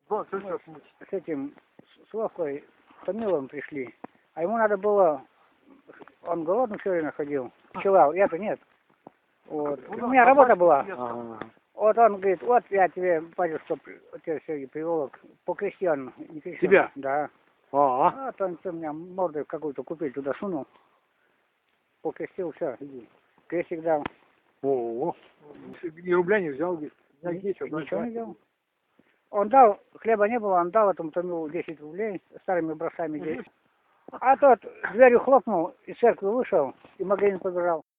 с этим, с Вовкой Томиловым пришли. А ему надо было, он голодный все время ходил, ночевал, я-то нет. Вот. У меня работа была. Вот он говорит, вот я тебе, батюшка, тебе Сергей привел по крестьян. Тебя? Да. А то он у меня морду какую-то купил, туда сунул. Покрестил, все, иди. Крестик дал. О, ни рубля не взял, говорит. Ничего не взял. Он дал, хлеба не было, он дал этому Томилу 10 рублей, старыми образцами 10. А тот дверью хлопнул, из церкви вышел и в магазин побежал.